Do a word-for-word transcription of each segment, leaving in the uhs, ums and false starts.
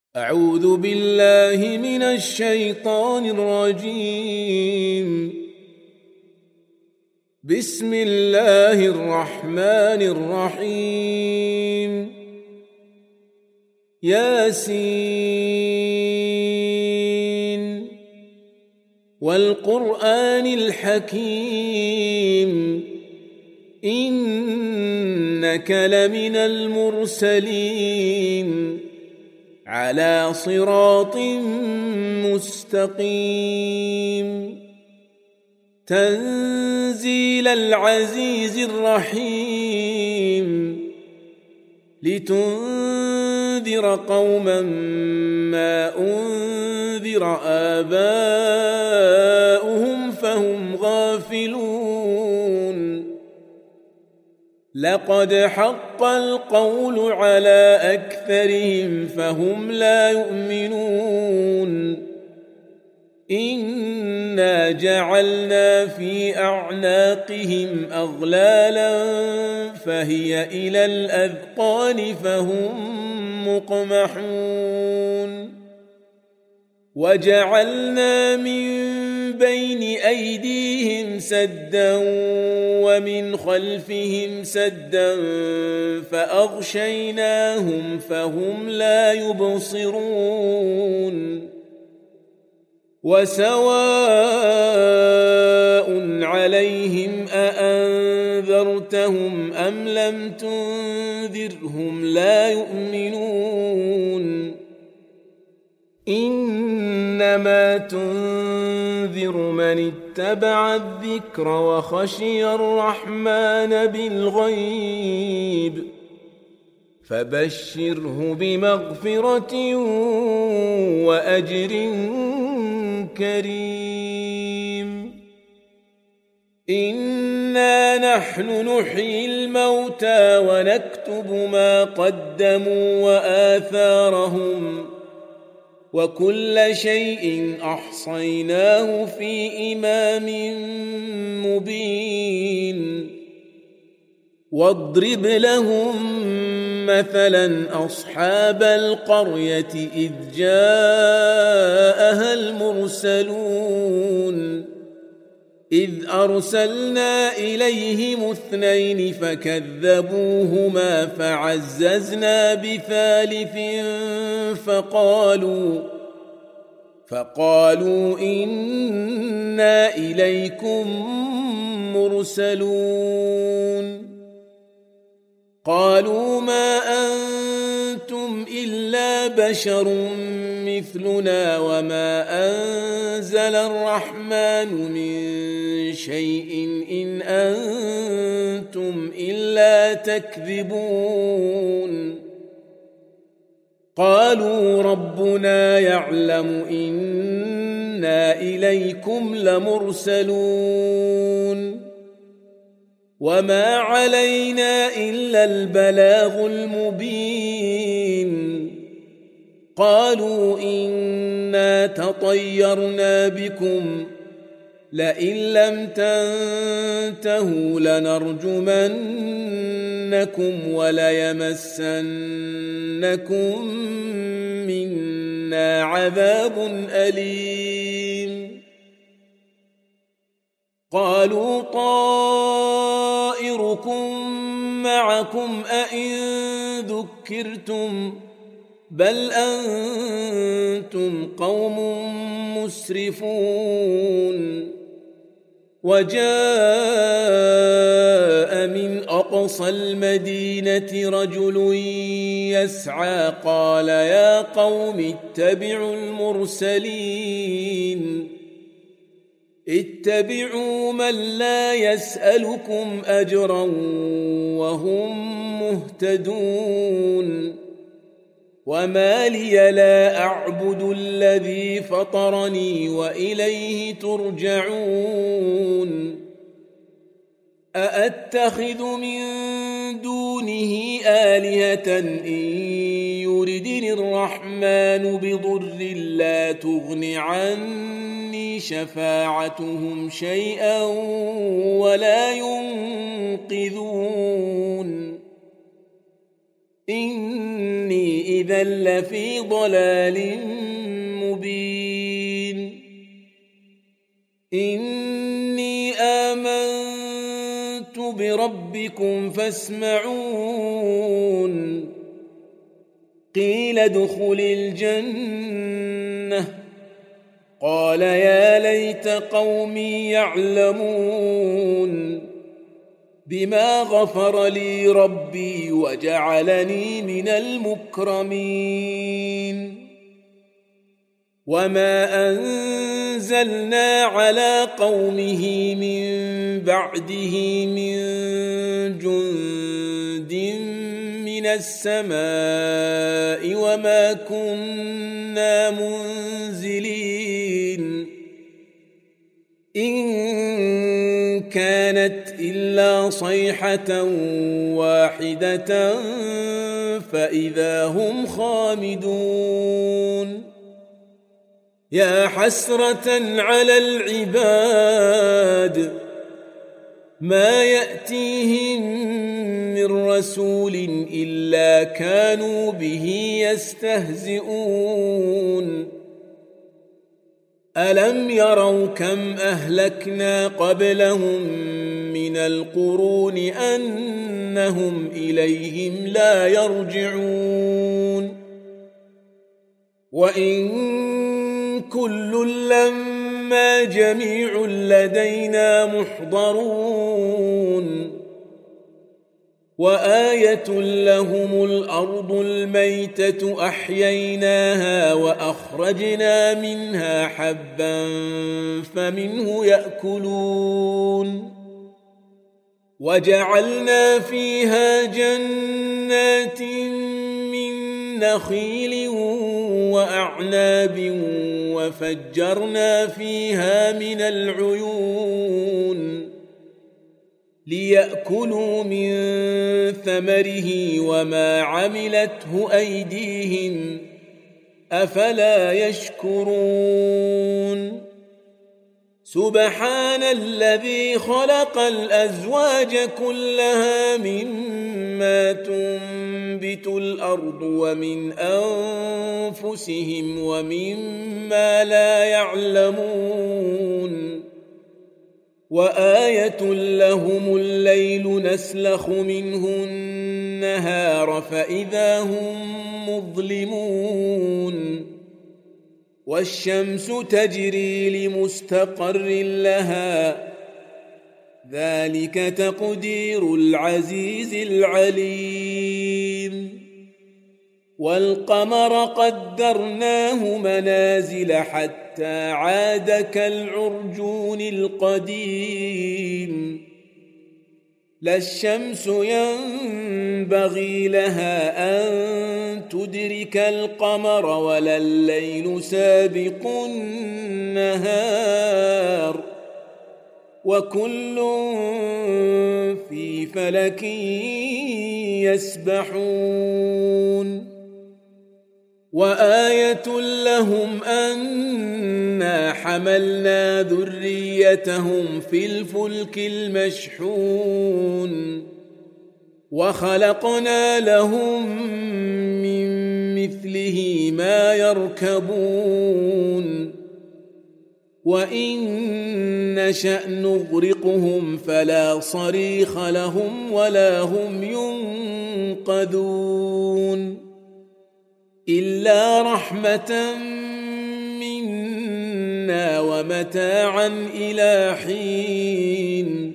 أعوذ بالله من الشيطان الرجيم. بسم الله الرحمن الرحيم. ياسين والقرآن الحكيم إنك لمن المرسلين على صراط مستقيم. تنزيل العزيز الرحيم لتنذر قوما ما أنذر آباؤهم فهم غافلون. لقد حق القول على أكثرهم فهم لا يؤمنون. إنا جعلنا في أعناقهم أغلالا فهي إلى الأذقان فهم مقمحون. وجعلنا من بين أيديهم سدا ومن خلفهم سدا فأغشيناهم فهم لا يبصرون. وسواء عليهم أأنذرتهم أم لم تنذرهم لا يؤمنون. إنما تنذر من اتبع الذكر وخشي الرحمن بالغيب فبشره بمغفرة وأجر كريم. إنا نحن نحيي الموتى ونكتب ما قدموا وآثارهم وكل شيء أحصيناه في إمام مبين. واضرب لهم مثلا أصحاب القرية إذ جاءها المرسلون إذ أرسلنا إليهم اثنين فكذبوهما فعززنا بثالث فقالوا فقالوا إنا إليكم مرسلون. قالوا ما أنتم إلا بشر مثلنا وما أنزل الرحمن من شيء إن أنتم إلا تكذبون. قالوا ربنا يعلم إنا إليكم لمرسلون وما علينا إلا البلاغ المبين. قالوا إنا تطيرنا بكم لئن لم تنتهوا لنرجمنكم وليمسنكم منا عذاب أليم. قالوا طائركم معكم أئن ذكرتم بل أنتم قوم مسرفون. وجاء من أقصى المدينة رجل يسعى قال يا قوم اتبعوا المرسلين اتبعوا من لا يسألكم أجرا وهم مهتدون. وما لي لا أعبد الذي فطرني وإليه ترجعون. أأتخذ من دونه آلهة إن يردني الرحمن بضر لا تغن عني شفاعتهم شيئا ولا ينقذون. إني إذا لفي ضلال مبين إني آمنت بربكم فاسمعون قيل ادخل الجنة قال يا ليت قومي يعلمون بما غفر لي ربي وجعلني من المكرمين وما أنزلنا على قومه من بعده من جند من السماء وما كنا منزلين إن كانت إلا صيحة واحدة فإذا هم خامدون يا حسرة على العباد ما يأتيهم من رسول إلا كانوا به يستهزئون ألم يروا كم أهلكنا قبلهم من القرون أنهم إليهم لا يرجعون وإن كل لما جميع لدينا محضرون وآية لهم الأرض الميتة أحييناها وأخرجنا منها حبا فمنه يأكلون وجعلنا فيها جنات من نخيل وأعناب وفجرنا فيها من العيون ليأكلوا من ثمره وما عملته أيديهم أفلا يشكرون سبحان الذي خلق الأزواج كلها مما تنبت الأرض ومن أنفسهم ومما لا يعلمون وآية لهم الليل نسلخ منه النهار فإذا هم مظلمون والشمس تجري لمستقر لها ذلك تقدير العزيز العليم والقمر قدرناه منازل حتى عاد كالعرجون القديم لا الشمس ينبغي لها أن تدرك القمر ولا الليل سابق النهار وكل في فلك يسبحون وآية لهم أنا حملنا ذريتهم في الفلك المشحون وخلقنا لهم من مثله ما يركبون وإن نشأ نغرقهم فلا صريخ لهم ولا هم ينقذون إلا رحمة منا ومتاعا إلى حين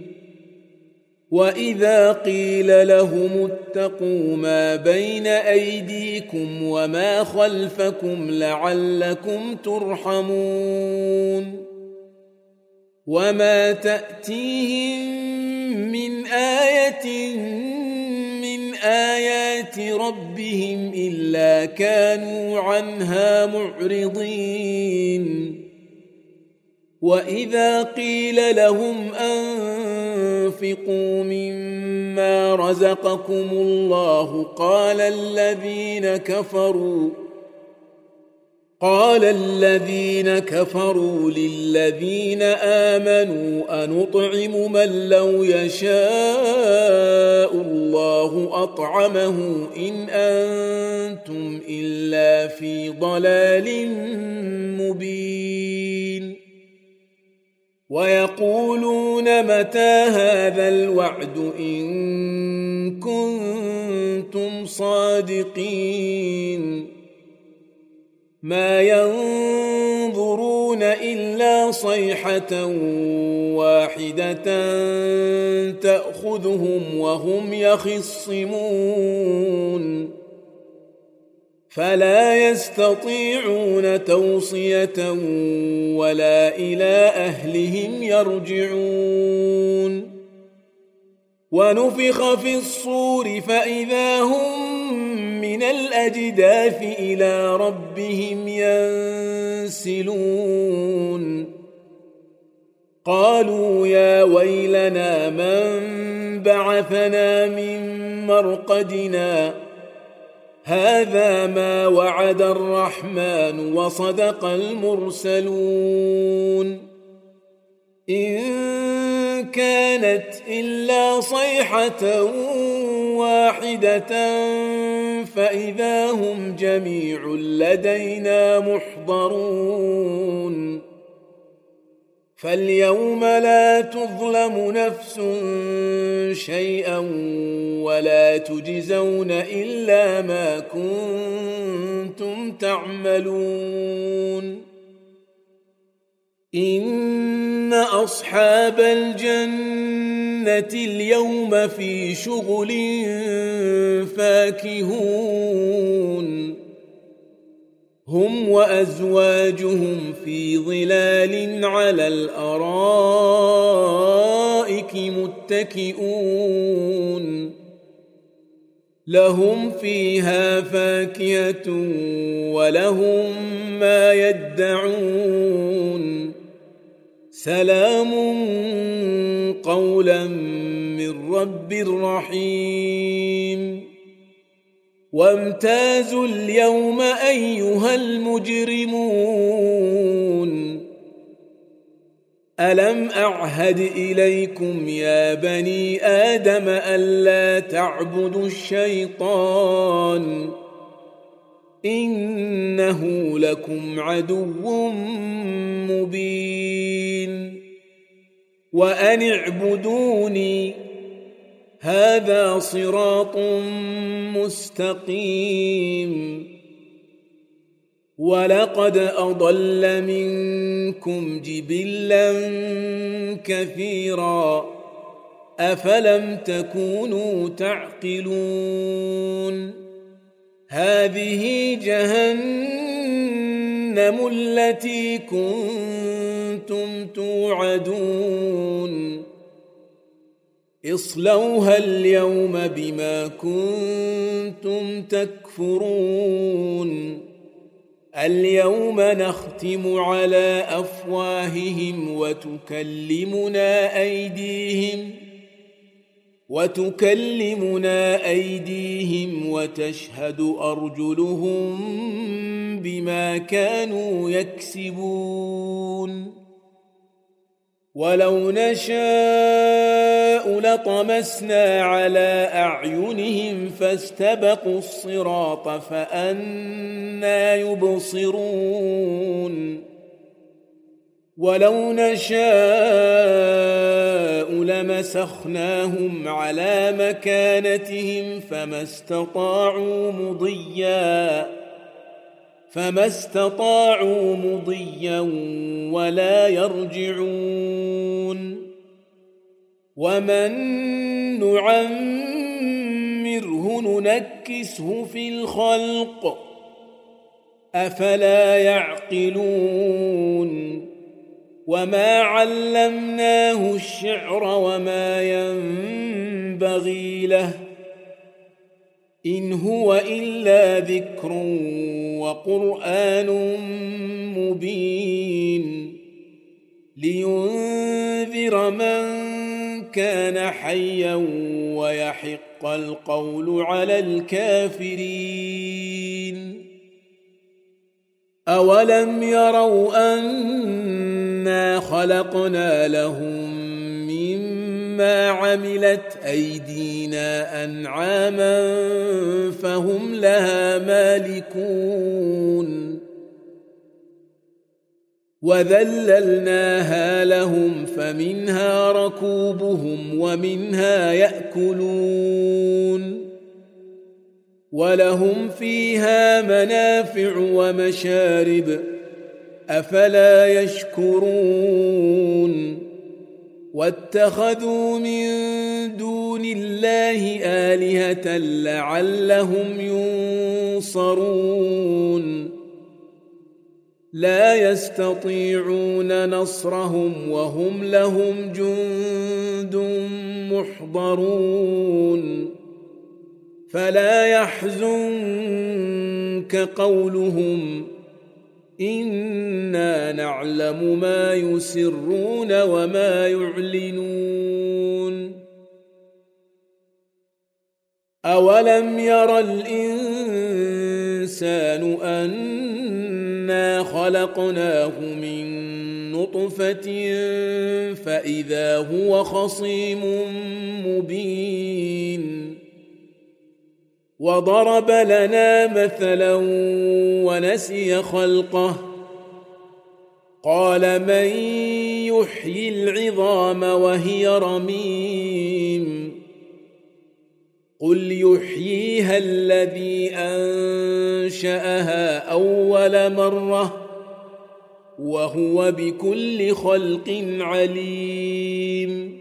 وإذا قيل لهم اتقوا ما بين أيديكم وما خلفكم لعلكم ترحمون وما تأتيهم من آية من آيات ربهم إلا كانوا عنها معرضين وإذا قيل لهم أنفقوا مما رزقكم الله قال الذين كفروا قال الذين كفروا للذين آمنوا أنطعم من لو يشاء الله أطعمه إن أنتم إلا في ضلال مبين ويقولون متى هذا الوعد إن كنتم صادقين ما ينظرون إلا صيحة واحدة تأخذهم وهم يخصمون فلا يستطيعون توصية ولا إلى أهلهم يرجعون ونفخ في الصور فإذا هم من الأجداث إلى ربهم ينسلون قالوا يا ويلنا من بعثنا من مرقدنا هذا ما وعد الرحمن وصدق المرسلون إن كانت إلا صيحة واحدة فإذا هم جميع لدينا محضرون فاليوم لا تظلم نفس شيئا ولا تجزون إلا ما كنتم تعملون إن أصحاب الجنة اليوم في شغل فاكهون هم وأزواجهم في ظلال على الأرائك متكئون لهم فيها فاكهة ولهم ما يدعون سلام قولا من رب رحيم وامتازوا اليوم أيها المجرمون ألم أعهد إليكم يا بني آدم ألا تعبدوا الشيطان إنه لكم عدو مبين وأن اعبدوني هذا صراط مستقيم ولقد أضل منكم جبلا كثيرا أفلم تكونوا تعقلون هذه جهنم التي كنتم توعدون اصلوها اليوم بما كنتم تكفرون اليوم نختم على أفواههم وتكلمنا أيديهم وتكلمنا أيديهم وتشهد أرجلهم بما كانوا يكسبون ولو نشاء لطمسنا على أعينهم فاستبقوا الصراط فأنى يبصرون ولو نشاء لمسخناهم على مكانتهم فما استطاعوا مضيا فما استطاعوا مضيا ولا يرجعون ومن نعمره ننكسه في الخلق أفلا يعقلون وما علمناه الشعر وما ينبغي له إن هو إلا ذكر وقرآن مبين لينذر من كان حيا ويحق القول على الكافرين أولم يروا أنا خلقنا لهم مما عملت أيدينا أنعاما فهم لها مالكون وذللناها لهم فمنها ركوبهم ومنها يأكلون ولهم فيها منافع ومشارب أفلا يشكرون واتخذوا من دون الله آلهة لعلهم ينصرون لا يستطيعون نصرهم وهم لهم جند محضرون فلا يحزنك قولهم إنا نعلم ما يسرون وما يعلنون أولم ير الإنسان أنا خلقناه من نطفة فإذا هو خصيم مبين وضرب لنا مثلا ونسي خلقه قال من يحيي العظام وهي رميم قل يحييها الذي أنشأها أول مرة وهو بكل خلق عليم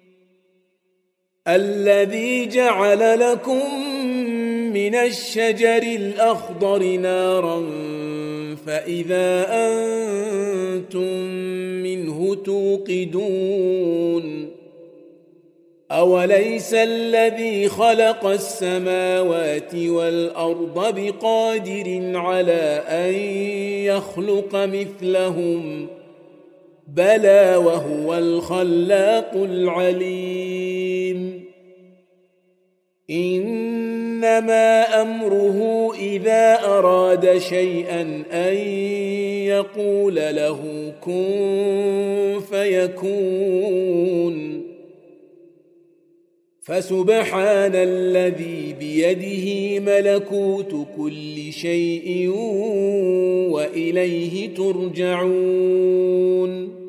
الذي جعل لكم من الشجر الأخضر نارا فإذا أنتم منه توقدون أوليس الذي خلق السماوات والأرض بقادر على أن يخلق مثلهم بلى وهو الخلاق العليم إنما أمره إذا أراد شيئا أن يقول له كن فيكون فسبحان الذي بيده ملكوت كل شيء وإليه ترجعون